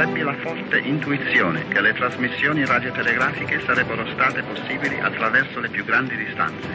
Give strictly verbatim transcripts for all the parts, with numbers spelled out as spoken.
Ebbi la forte intuizione che le trasmissioni radiotelegrafiche sarebbero state possibili attraverso le più grandi distanze.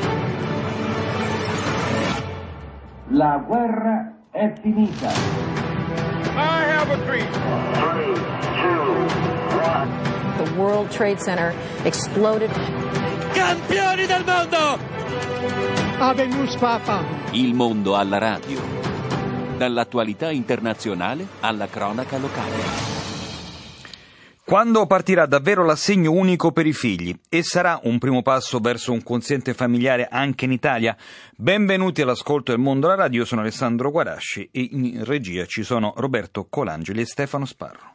La guerra è finita. I have a dream. Three, two, one. The World Trade Center exploded. Campioni del mondo! Habemus Papa. Il mondo alla radio. Dall'attualità internazionale alla cronaca locale. Quando partirà davvero l'assegno unico per i figli? E sarà un primo passo verso un quoziente familiare anche in Italia? Benvenuti all'ascolto del mondo alla radio, io sono Alessandro Guarasci e in regia ci sono Roberto Colangeli e Stefano Sparro.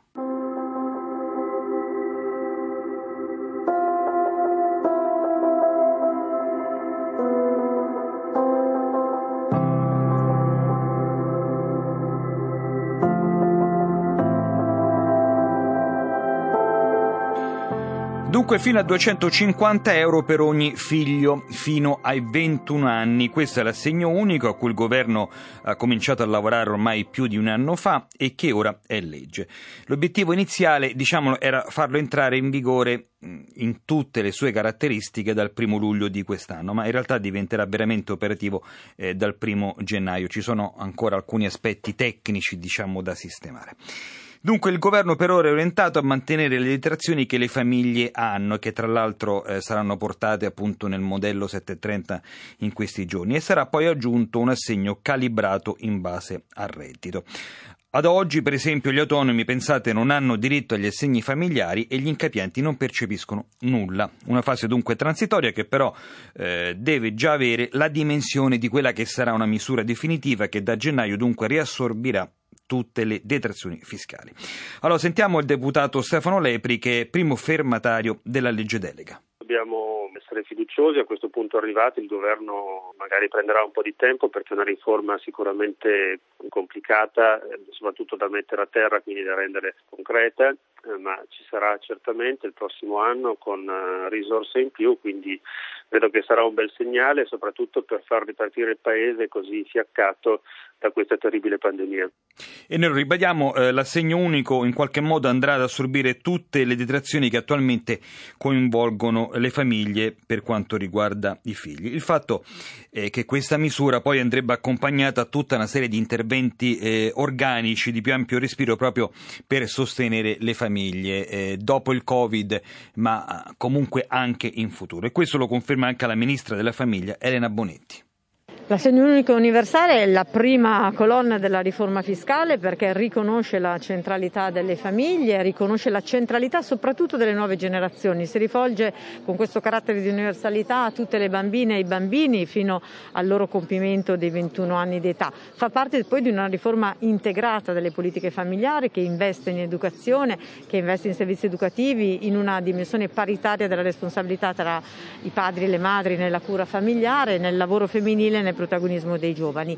Dunque fino a duecentocinquanta euro per ogni figlio fino ai ventuno anni. Questo è l'assegno unico a cui il governo ha cominciato a lavorare ormai più di un anno fa e che ora è legge. L'obiettivo iniziale, diciamolo, era farlo entrare in vigore in tutte le sue caratteristiche dal primo luglio di quest'anno, ma in realtà diventerà veramente operativo eh, dal primo gennaio. Ci sono ancora alcuni aspetti tecnici, diciamo, da sistemare. Dunque il governo per ora è orientato a mantenere le detrazioni che le famiglie hanno, che tra l'altro eh, saranno portate appunto nel modello settecentotrenta in questi giorni, e sarà poi aggiunto un assegno calibrato in base al reddito. Ad oggi, per esempio, gli autonomi, pensate, non hanno diritto agli assegni familiari e gli incapienti non percepiscono nulla. Una fase dunque transitoria che però eh, deve già avere la dimensione di quella che sarà una misura definitiva che da gennaio dunque riassorbirà tutte le detrazioni fiscali. Allora sentiamo il deputato Stefano Lepri, che è primo firmatario della legge delega. Dobbiamo essere fiduciosi, a questo punto arrivati, il governo magari prenderà un po' di tempo perché è una riforma sicuramente complicata, soprattutto da mettere a terra, quindi da rendere concreta, eh, ma ci sarà certamente il prossimo anno con uh, risorse in più, quindi credo che sarà un bel segnale, soprattutto per far ripartire il paese così fiaccato da questa terribile pandemia. E noi lo ribadiamo, eh, l'assegno unico in qualche modo andrà ad assorbire tutte le detrazioni che attualmente coinvolgono le famiglie per quanto riguarda i figli. Il fatto è che questa misura poi andrebbe accompagnata a tutta una serie di interventi eh, organici di più ampio respiro proprio per sostenere le famiglie eh, dopo il Covid, ma comunque anche in futuro. E questo lo conferma anche la ministra della Famiglia Elena Bonetti. L'assegno unico universale è la prima colonna della riforma fiscale perché riconosce la centralità delle famiglie, riconosce la centralità soprattutto delle nuove generazioni, si rivolge con questo carattere di universalità a tutte le bambine e i bambini fino al loro compimento dei ventuno anni di età. Fa parte poi di una riforma integrata delle politiche familiari che investe in educazione, che investe in servizi educativi, in una dimensione paritaria della responsabilità tra i padri e le madri nella cura familiare, nel lavoro femminile e nel protagonismo dei giovani.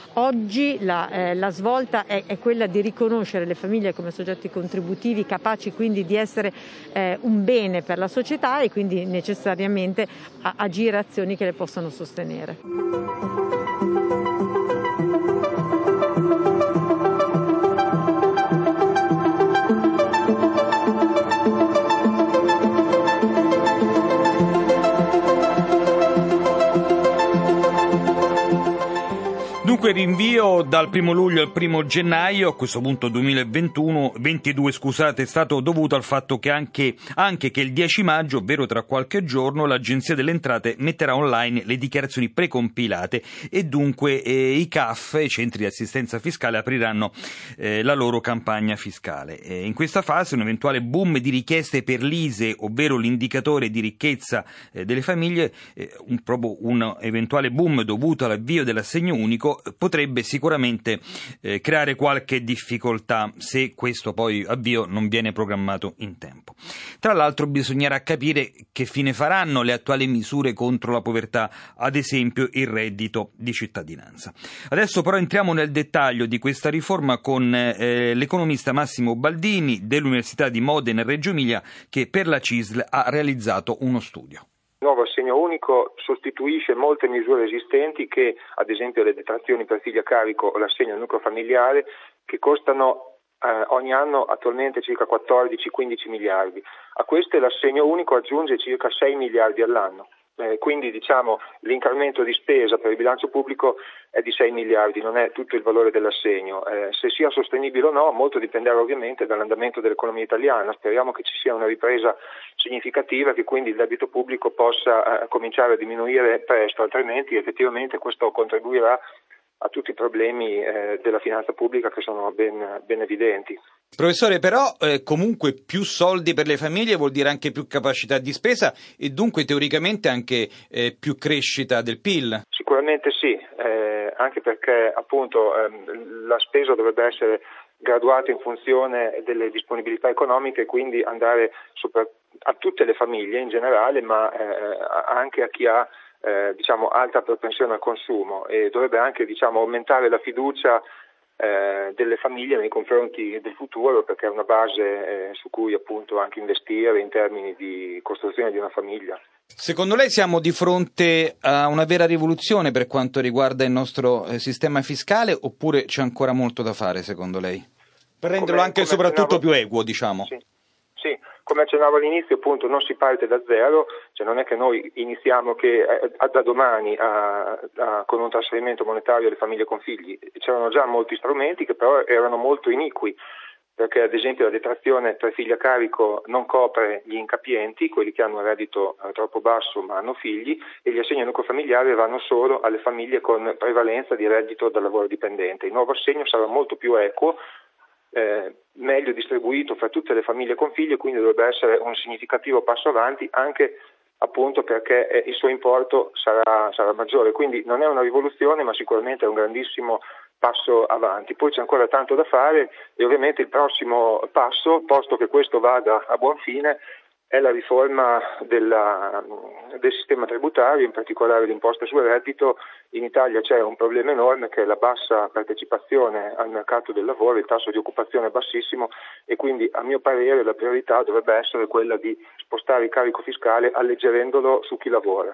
Oggi la, eh, la svolta è, è quella di riconoscere le famiglie come soggetti contributivi, capaci quindi di essere eh, un bene per la società e quindi necessariamente a, agire azioni che le possano sostenere. Dunque rinvio dal primo luglio al primo gennaio, a questo punto duemilaventuno, ventidue scusate, è stato dovuto al fatto che anche, anche che il dieci maggio, ovvero tra qualche giorno, l'Agenzia delle Entrate metterà online le dichiarazioni precompilate e dunque eh, i C A F, i centri di assistenza fiscale, apriranno eh, la loro campagna fiscale. Eh, in questa fase un eventuale boom di richieste per l'I S E, ovvero l'indicatore di ricchezza eh, delle famiglie, eh, un, proprio un eventuale boom dovuto all'avvio dell'assegno unico, potrebbe sicuramente eh, creare qualche difficoltà se questo poi avvio non viene programmato in tempo. Tra l'altro bisognerà capire che fine faranno le attuali misure contro la povertà, ad esempio il reddito di cittadinanza. Adesso però entriamo nel dettaglio di questa riforma con eh, l'economista Massimo Baldini dell'Università di Modena e Reggio Emilia, che per la C I S L ha realizzato uno studio. Il nuovo assegno unico sostituisce molte misure esistenti che, ad esempio le detrazioni per figli a carico o l'assegno nucleo familiare, che costano eh, ogni anno attualmente circa quattordici quindici miliardi. A queste l'assegno unico aggiunge circa sei miliardi all'anno. Eh, quindi diciamo l'incremento di spesa per il bilancio pubblico è di sei miliardi, non è tutto il valore dell'assegno. Eh, se sia sostenibile o no, molto dipenderà ovviamente dall'andamento dell'economia italiana. Speriamo che ci sia una ripresa significativa, che quindi il debito pubblico possa eh, cominciare a diminuire presto, altrimenti effettivamente questo contribuirà a tutti i problemi eh, della finanza pubblica che sono ben, ben evidenti. Professore, però eh, comunque più soldi per le famiglie vuol dire anche più capacità di spesa e dunque teoricamente anche eh, più crescita del P I L? Sicuramente sì, eh, anche perché appunto ehm, la spesa dovrebbe essere graduata in funzione delle disponibilità economiche e quindi andare sopra, a tutte le famiglie in generale, ma eh, anche a chi ha Eh, diciamo alta propensione al consumo, e dovrebbe anche diciamo aumentare la fiducia eh, delle famiglie nei confronti del futuro, perché è una base eh, su cui appunto anche investire in termini di costruzione di una famiglia. Secondo lei siamo di fronte a una vera rivoluzione per quanto riguarda il nostro eh, sistema fiscale, oppure c'è ancora molto da fare secondo lei? Per renderlo come, anche e soprattutto più equo, diciamo. Sì. Sì, come accennavo all'inizio, appunto non si parte da zero, cioè non è che noi iniziamo che eh, da domani a, a, con un trasferimento monetario alle famiglie con figli. C'erano già molti strumenti che però erano molto iniqui, perché ad esempio la detrazione per figli a carico non copre gli incapienti, quelli che hanno un reddito eh, troppo basso ma hanno figli, e gli assegni nucleofamiliari vanno solo alle famiglie con prevalenza di reddito da lavoro dipendente. Il nuovo assegno sarà molto più equo, Eh, meglio distribuito fra tutte le famiglie con figli, e quindi dovrebbe essere un significativo passo avanti, anche appunto perché eh, il suo importo sarà, sarà maggiore. Quindi non è una rivoluzione, ma sicuramente è un grandissimo passo avanti. Poi c'è ancora tanto da fare e ovviamente il prossimo passo, posto che questo vada a buon fine, è la riforma della, del sistema tributario, in particolare l'imposta sul reddito. In Italia c'è un problema enorme che è la bassa partecipazione al mercato del lavoro, il tasso di occupazione è bassissimo, e quindi a mio parere la priorità dovrebbe essere quella di spostare il carico fiscale alleggerendolo su chi lavora.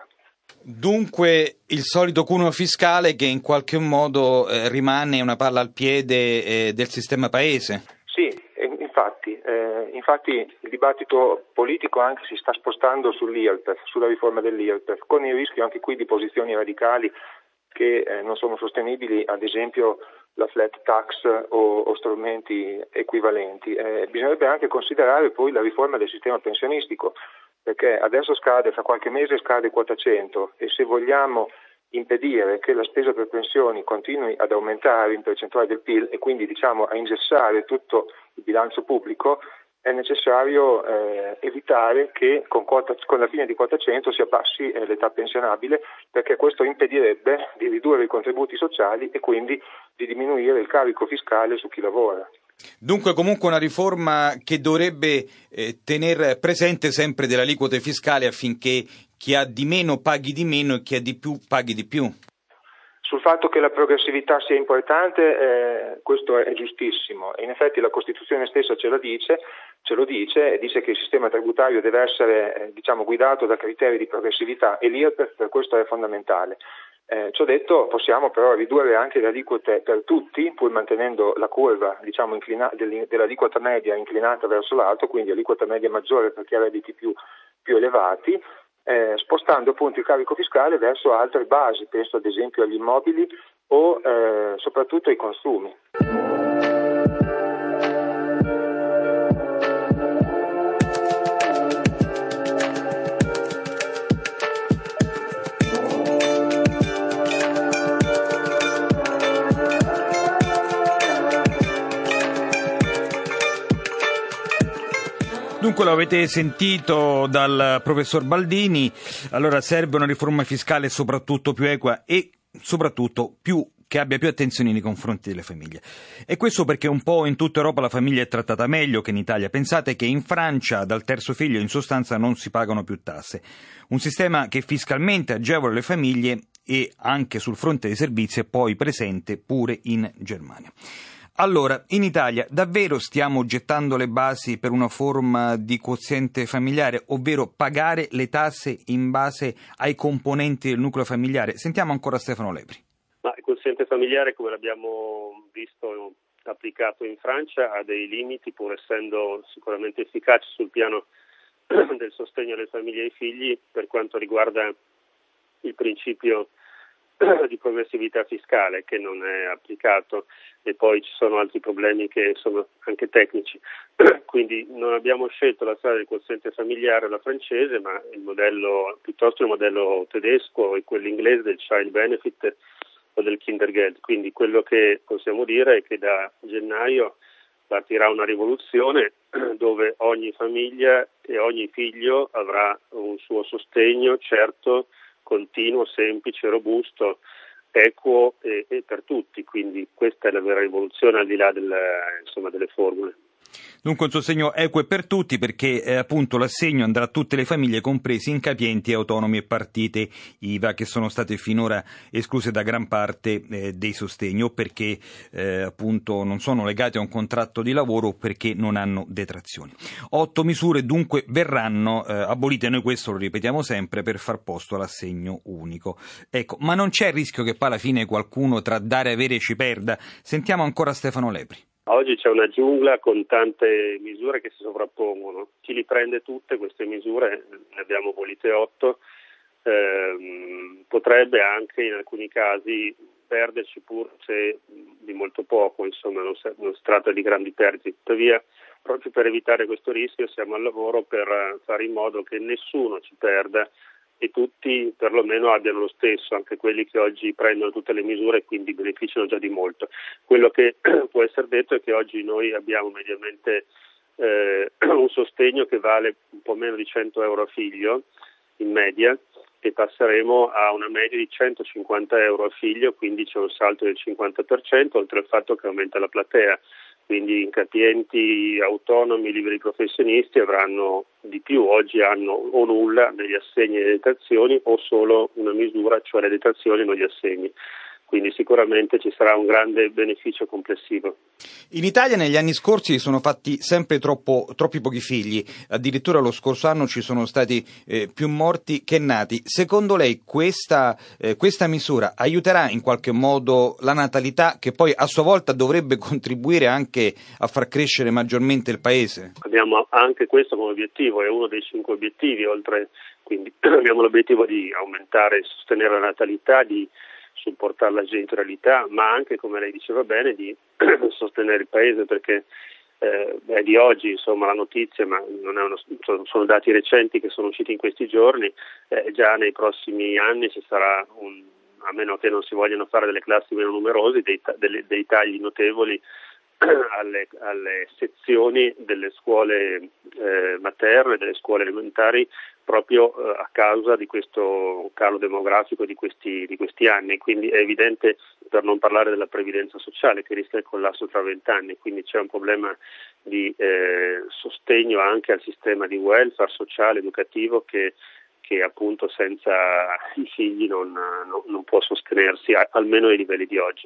Dunque il solito cuneo fiscale che in qualche modo eh, rimane una palla al piede eh, del sistema paese? Sì, infatti, eh, infatti il dibattito politico anche si sta spostando sull'I R P E F, sulla riforma dell'I R P E F, con il rischio anche qui di posizioni radicali che eh, non sono sostenibili, ad esempio la flat tax o, o strumenti equivalenti. Eh, bisognerebbe anche considerare poi la riforma del sistema pensionistico, perché adesso scade, fra qualche mese scade quota cento, e se vogliamo impedire che la spesa per pensioni continui ad aumentare in percentuale del P I L e quindi diciamo a ingessare tutto il bilancio pubblico, è necessario eh, evitare che con, quota, con la fine di quota cento si abbassi eh, l'età pensionabile, perché questo impedirebbe di ridurre i contributi sociali e quindi di diminuire il carico fiscale su chi lavora. Dunque comunque una riforma che dovrebbe eh, tener presente sempre delle aliquote fiscali affinché chi ha di meno paghi di meno e chi ha di più paghi di più. Sul fatto che la progressività sia importante, eh, questo è giustissimo, e in effetti la Costituzione stessa ce lo dice, ce lo dice e dice che il sistema tributario deve essere eh, diciamo guidato da criteri di progressività, e l'I R P E F per questo è fondamentale. Eh, ciò detto, possiamo però ridurre anche le aliquote per tutti, pur mantenendo la curva diciamo, inclina- dell'aliquota media inclinata verso l'alto, quindi aliquota media maggiore per chi ha redditi più, più elevati, eh, spostando appunto il carico fiscale verso altre basi, penso ad esempio agli immobili o eh, soprattutto ai consumi. Dunque lo avete sentito dal professor Baldini, allora serve una riforma fiscale soprattutto più equa e soprattutto più che abbia più attenzione nei confronti delle famiglie. E questo perché un po' in tutta Europa la famiglia è trattata meglio che in Italia. Pensate che in Francia dal terzo figlio in sostanza non si pagano più tasse. Un sistema che fiscalmente agevola le famiglie e anche sul fronte dei servizi è poi presente pure in Germania. Allora, in Italia davvero stiamo gettando le basi per una forma di quoziente familiare, ovvero pagare le tasse in base ai componenti del nucleo familiare? Sentiamo ancora Stefano Lepri. Ma il quoziente familiare, come l'abbiamo visto applicato in Francia ha dei limiti, pur essendo sicuramente efficace sul piano del sostegno alle famiglie e ai figli per quanto riguarda il principio di progressività fiscale, che non è applicato, e poi ci sono altri problemi che sono anche tecnici. Quindi non abbiamo scelto la strada del quoziente familiare alla francese, ma il modello piuttosto il modello tedesco e quello inglese del child benefit o del Kindergeld. Quindi quello che possiamo dire è che da gennaio partirà una rivoluzione dove ogni famiglia e ogni figlio avrà un suo sostegno certo, continuo, semplice, robusto, equo e, e per tutti. Quindi questa è la vera rivoluzione, al di là del, insomma, delle formule. Dunque un sostegno equo per tutti, perché eh, appunto l'assegno andrà a tutte le famiglie, compresi incapienti, autonomi e partite I V A, che sono state finora escluse da gran parte eh, dei sostegni, o perché eh, appunto non sono legate a un contratto di lavoro o perché non hanno detrazioni. Otto misure dunque verranno eh, abolite, noi questo lo ripetiamo sempre, per far posto all'assegno unico. Ecco, ma non c'è il rischio che poi alla fine qualcuno tra dare e avere ci perda? Sentiamo ancora Stefano Lepri. Oggi c'è una giungla con tante misure che si sovrappongono. Chi li prende tutte queste misure, ne abbiamo abolite otto, ehm, potrebbe anche in alcuni casi perderci pur se di molto poco, insomma non, non si tratta di grandi perdite. Tuttavia, proprio per evitare questo rischio siamo al lavoro per fare in modo che nessuno ci perda e tutti perlomeno abbiano lo stesso, anche quelli che oggi prendono tutte le misure e quindi beneficiano già di molto. Quello che può essere detto è che oggi noi abbiamo mediamente eh, un sostegno che vale un po' meno di cento euro a figlio in media, e passeremo a una media di centocinquanta euro a figlio, quindi c'è un salto del cinquanta per cento, oltre al fatto che aumenta la platea. Quindi incapienti, autonomi, liberi professionisti avranno di più, oggi hanno o nulla negli assegni e le detrazioni o solo una misura, cioè le detrazioni e non gli assegni. Quindi sicuramente ci sarà un grande beneficio complessivo. In Italia negli anni scorsi sono fatti sempre troppo, troppi pochi figli, addirittura lo scorso anno ci sono stati eh, più morti che nati. Secondo lei questa, eh, questa misura aiuterà in qualche modo la natalità, che poi a sua volta dovrebbe contribuire anche a far crescere maggiormente il paese? Abbiamo anche questo come obiettivo, è uno dei cinque obiettivi, oltre quindi abbiamo l'obiettivo di aumentare e sostenere la natalità, di supportare la genitorialità, ma anche, come lei diceva bene, di sostenere il paese, perché eh, è di oggi insomma la notizia, ma non è uno, sono dati recenti che sono usciti in questi giorni. Eh, già nei prossimi anni ci sarà, un, a meno che non si vogliano fare delle classi meno numerose, dei, dei, dei tagli notevoli alle, alle sezioni delle scuole eh, materne, delle scuole elementari, proprio eh, a causa di questo calo demografico di questi, di questi anni. Quindi è evidente, per non parlare della previdenza sociale, che rischia il collasso tra vent'anni, quindi c'è un problema di eh, sostegno anche al sistema di welfare sociale, educativo, che che appunto senza i figli non, non, non può sostenersi, almeno ai livelli di oggi.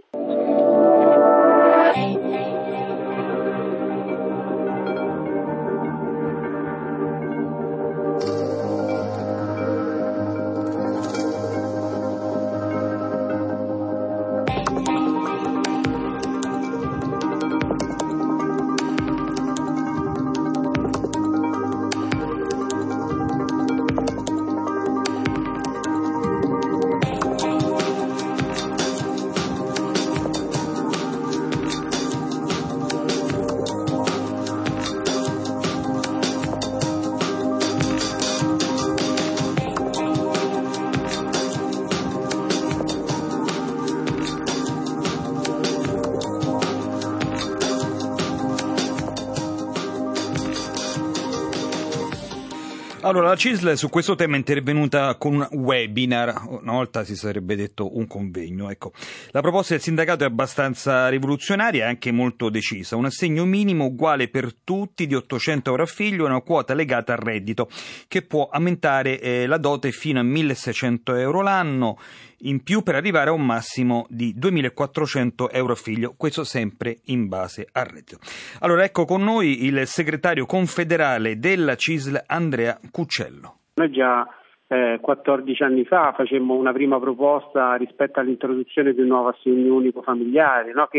Allora, la C I S L su questo tema è intervenuta con un webinar, una volta si sarebbe detto un convegno. Ecco. La proposta del sindacato è abbastanza rivoluzionaria e anche molto decisa. Un assegno minimo uguale per tutti di ottocento euro a figlio e una quota legata al reddito, che può aumentare eh, la dote fino a milleseicento euro l'anno, in più per arrivare a un massimo di duemilaquattrocento euro a figlio, questo sempre in base al reddito. Allora ecco con noi il segretario confederale della C I S L, Andrea Cuccello. Noi già eh, quattordici anni fa facemmo una prima proposta rispetto all'introduzione di un nuovo assegno unico familiare, no? Che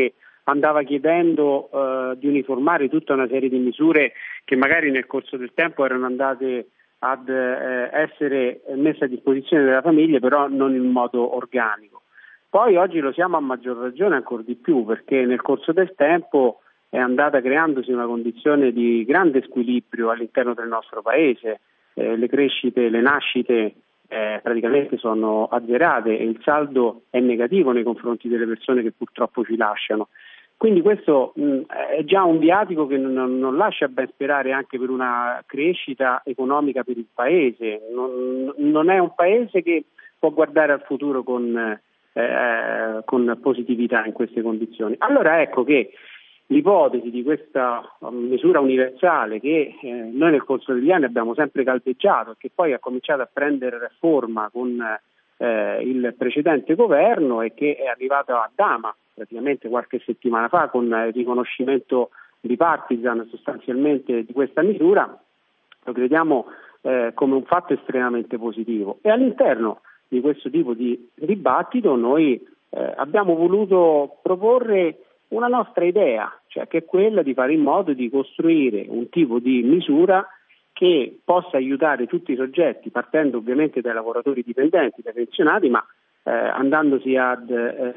andava chiedendo eh, di uniformare tutta una serie di misure che magari nel corso del tempo erano andate ad eh, essere messe a disposizione della famiglia, però non in modo organico. Poi oggi lo siamo a maggior ragione ancora di più, perché nel corso del tempo è andata creandosi una condizione di grande squilibrio all'interno del nostro paese, eh, le crescite, le nascite eh, praticamente sono azzerate e il saldo è negativo nei confronti delle persone che purtroppo ci lasciano. Quindi questo mh, è già un viatico che non, non lascia ben sperare anche per una crescita economica per il paese. Non, non è un paese che può guardare al futuro con, eh, con positività in queste condizioni. Allora ecco che l'ipotesi di questa misura universale che eh, noi nel corso degli anni abbiamo sempre caldeggiato e che poi ha cominciato a prendere forma con eh, il precedente governo e che è arrivata a Dama praticamente qualche settimana fa con il riconoscimento bipartisan sostanzialmente di questa misura, lo crediamo eh, come un fatto estremamente positivo. E all'interno di questo tipo di dibattito noi eh, abbiamo voluto proporre una nostra idea, cioè che è quella di fare in modo di costruire un tipo di misura che possa aiutare tutti i soggetti, partendo ovviamente dai lavoratori dipendenti, dai pensionati, ma eh, andandosi ad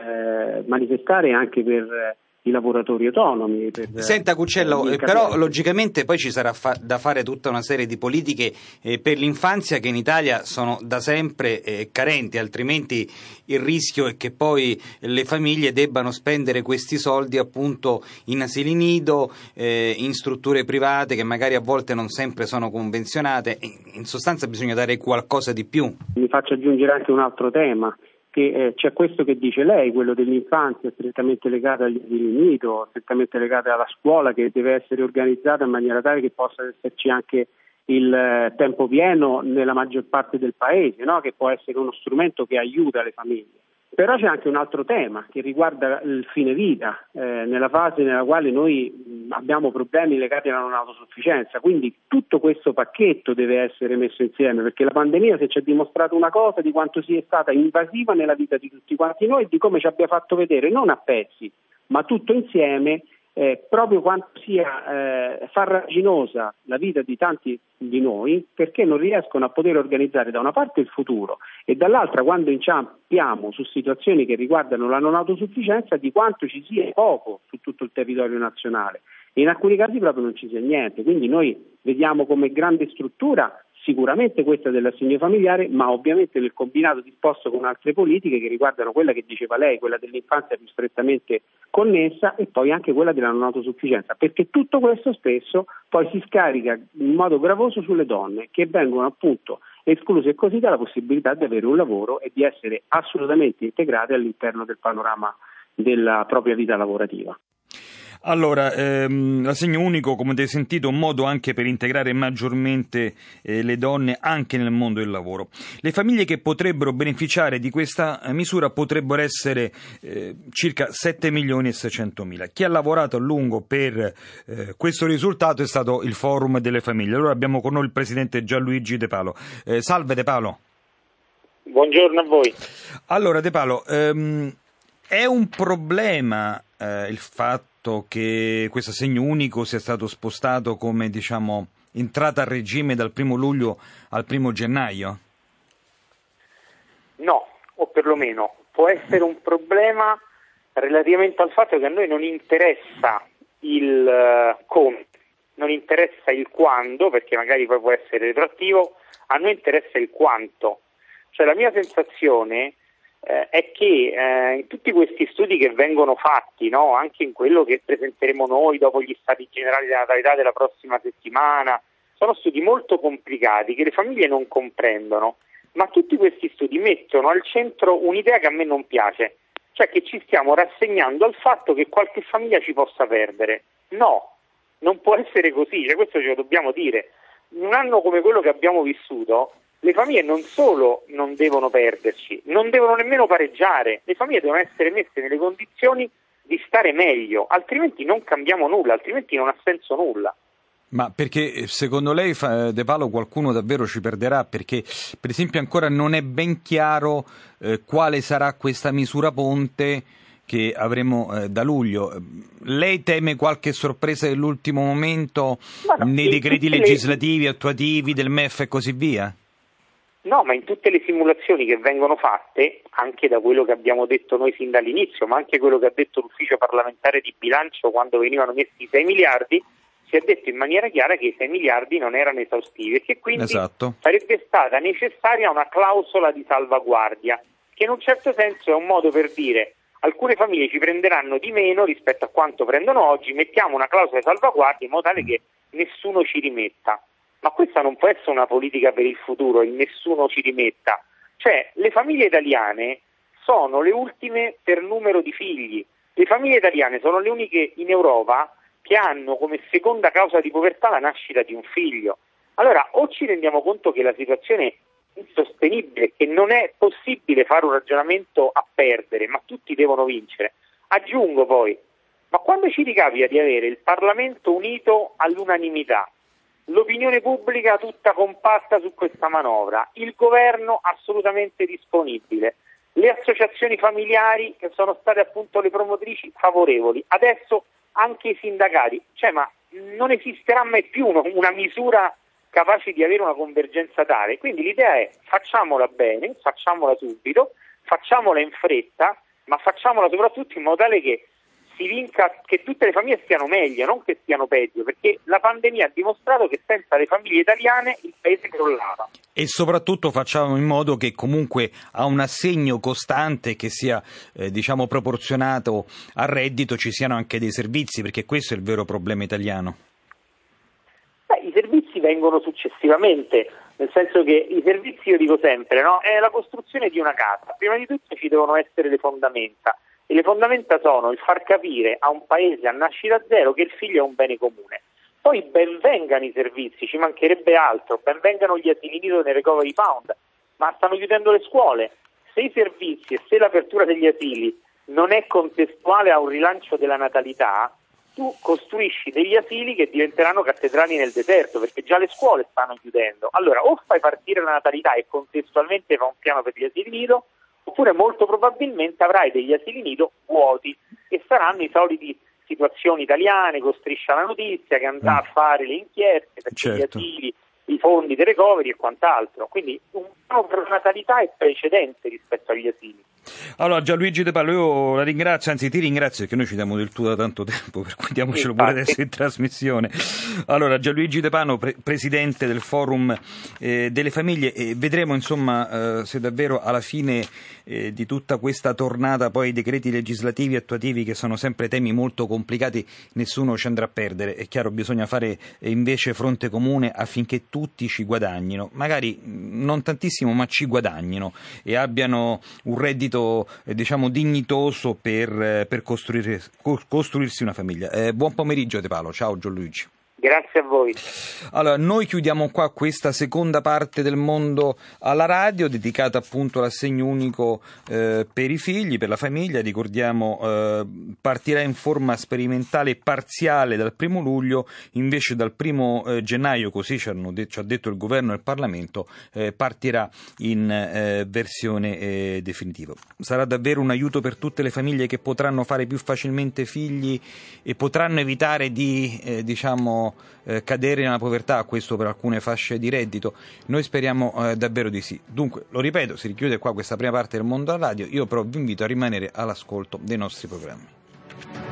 eh, manifestare anche per eh, i lavoratori autonomi. Per, Senta Cuccello, eh, però logicamente poi ci sarà fa- da fare tutta una serie di politiche eh, per l'infanzia che in Italia sono da sempre eh, carenti, altrimenti il rischio è che poi le famiglie debbano spendere questi soldi appunto in asili nido, eh, in strutture private che magari a volte non sempre sono convenzionate. In sostanza bisogna dare qualcosa di più. Mi faccio aggiungere anche un altro tema, che eh, c'è questo che dice lei, quello dell'infanzia strettamente legata agli asili nido, strettamente legata alla scuola, che deve essere organizzata in maniera tale che possa esserci anche il eh, tempo pieno nella maggior parte del paese, no? Che può essere uno strumento che aiuta le famiglie. Però c'è anche un altro tema che riguarda il fine vita, eh, nella fase nella quale noi mh, abbiamo problemi legati alla non autosufficienza, quindi tutto questo pacchetto deve essere messo insieme, perché la pandemia si è dimostrato una cosa di quanto sia stata invasiva nella vita di tutti quanti noi e di come ci abbia fatto vedere non a pezzi, ma tutto insieme eh, proprio quanto sia eh, farraginosa la vita di tanti di noi, perché non riescono a poter organizzare da una parte il futuro e dall'altra, quando inciampiamo su situazioni che riguardano la non autosufficienza, di quanto ci sia poco su tutto il territorio nazionale. E in alcuni casi proprio non ci sia niente, quindi noi vediamo come grande struttura sicuramente questa dell'assegno familiare, ma ovviamente nel combinato disposto con altre politiche che riguardano quella che diceva lei, quella dell'infanzia più strettamente connessa, e poi anche quella della non autosufficienza, perché tutto questo spesso poi si scarica in modo gravoso sulle donne, che vengono appunto escluse così dalla possibilità di avere un lavoro e di essere assolutamente integrate all'interno del panorama della propria vita lavorativa. Allora, ehm, l'assegno unico, come avete sentito, è un modo anche per integrare maggiormente eh, le donne anche nel mondo del lavoro. Le famiglie che potrebbero beneficiare di questa misura potrebbero essere eh, circa sette milioni e seicentomila. Chi ha lavorato a lungo per eh, questo risultato è stato il Forum delle Famiglie. Allora abbiamo con noi il presidente Gianluigi De Palo. Eh, salve De Palo. Buongiorno a voi. Allora De Palo, ehm, è un problema eh, il fatto che questo assegno unico sia stato spostato come, diciamo, entrata a regime dal primo luglio al primo gennaio? No, o perlomeno può essere un problema relativamente al fatto che a noi non interessa il uh, come, non interessa il quando, perché magari poi può essere retroattivo, a noi interessa il quanto. Cioè la mia sensazione Eh, è che eh, in tutti questi studi che vengono fatti, no, anche in quello che presenteremo noi dopo gli stati generali della natalità della prossima settimana, sono studi molto complicati che le famiglie non comprendono, ma tutti questi studi mettono al centro un'idea che a me non piace, cioè che ci stiamo rassegnando al fatto che qualche famiglia ci possa perdere. No, non può essere così, cioè questo ce lo dobbiamo dire. In un anno come quello che abbiamo vissuto, le famiglie non solo non devono perderci, non devono nemmeno pareggiare, le famiglie devono essere messe nelle condizioni di stare meglio, altrimenti non cambiamo nulla, altrimenti non ha senso nulla. Ma perché secondo lei, De Palo, qualcuno davvero ci perderà? Perché per esempio ancora non è ben chiaro eh, quale sarà questa misura ponte che avremo eh, da luglio. Lei teme qualche sorpresa dell'ultimo momento no, nei decreti legislativi, le... attuativi del M E F e così via? No, ma in tutte le simulazioni che vengono fatte, anche da quello che abbiamo detto noi fin dall'inizio, ma anche quello che ha detto l'ufficio parlamentare di bilancio quando venivano messi i sei miliardi, si è detto in maniera chiara che i sei miliardi non erano esaustivi e che quindi esatto. sarebbe stata necessaria una clausola di salvaguardia, che in un certo senso è un modo per dire alcune famiglie ci prenderanno di meno rispetto a quanto prendono oggi, mettiamo una clausola di salvaguardia in modo tale che nessuno ci rimetta. Ma questa non può essere una politica per il futuro, il nessuno ci rimetta. Cioè, le famiglie italiane sono le ultime per numero di figli. Le famiglie italiane sono le uniche in Europa che hanno come seconda causa di povertà la nascita di un figlio. Allora, o ci rendiamo conto che la situazione è insostenibile, che non è possibile fare un ragionamento a perdere, ma tutti devono vincere. Aggiungo poi, ma quando ci ricapita di avere il Parlamento unito all'unanimità, l'opinione pubblica tutta compatta su questa manovra, il governo assolutamente disponibile, le associazioni familiari che sono state appunto le promotrici favorevoli, adesso anche i sindacati, cioè ma non esisterà mai più una misura capace di avere una convergenza tale, quindi l'idea è facciamola bene, facciamola subito, facciamola in fretta, ma facciamola soprattutto in modo tale che si vinca, che tutte le famiglie stiano meglio, non che stiano peggio, perché la pandemia ha dimostrato che senza le famiglie italiane il paese crollava. E soprattutto facciamo in modo che comunque a un assegno costante che sia eh, diciamo proporzionato al reddito ci siano anche dei servizi, perché questo è il vero problema italiano. Beh, i servizi vengono successivamente, nel senso che i servizi, io dico sempre, no? È la costruzione di una casa, prima di tutto ci devono essere le fondamenta. E le fondamenta sono il far capire a un paese a nascita zero che il figlio è un bene comune. Poi ben vengano i servizi, ci mancherebbe altro, ben vengano gli asili nido nei recovery pound, ma stanno chiudendo le scuole. Se i servizi e se l'apertura degli asili non è contestuale a un rilancio della natalità, tu costruisci degli asili che diventeranno cattedrali nel deserto, perché già le scuole stanno chiudendo. Allora o fai partire la natalità e contestualmente fai un piano per gli asili nido, oppure molto probabilmente avrai degli asili nido vuoti e saranno i soliti situazioni italiane con Striscia la Notizia che andrà a fare le inchieste perché certo. gli asili, i fondi dei recovery e quant'altro, quindi un piano per la natalità è precedente rispetto agli asili. Allora Gianluigi De Palo, io la ringrazio, anzi ti ringrazio perché noi ci diamo del tu da tanto tempo, per cui diamocelo pure adesso in trasmissione. Allora Gianluigi De Palo, pre- presidente del Forum eh, delle Famiglie, e vedremo insomma eh, se davvero alla fine eh, di tutta questa tornata poi i decreti legislativi attuativi, che sono sempre temi molto complicati, nessuno ci andrà a perdere. È chiaro, bisogna fare eh, invece fronte comune affinché tutti ci guadagnino, magari non tantissimo ma ci guadagnino e abbiano un reddito diciamo dignitoso per, per costruire, costruirsi una famiglia. Eh, buon pomeriggio De Palo, ciao Gianluigi. Grazie a voi. Allora, noi chiudiamo qua questa seconda parte del Mondo alla radio, dedicata appunto all'assegno unico eh, per i figli, per la famiglia. Ricordiamo, eh, partirà in forma sperimentale parziale dal primo luglio, invece dal primo eh, gennaio, così ci, hanno de- ci ha detto il governo e il Parlamento, eh, partirà in eh, versione eh, definitiva. Sarà davvero un aiuto per tutte le famiglie che potranno fare più facilmente figli e potranno evitare di, eh, diciamo, Eh, cadere nella povertà, questo per alcune fasce di reddito. Noi speriamo eh, davvero di sì. Dunque, lo ripeto, si richiude qua questa prima parte del Mondo alla radio. Io però vi invito a rimanere all'ascolto dei nostri programmi.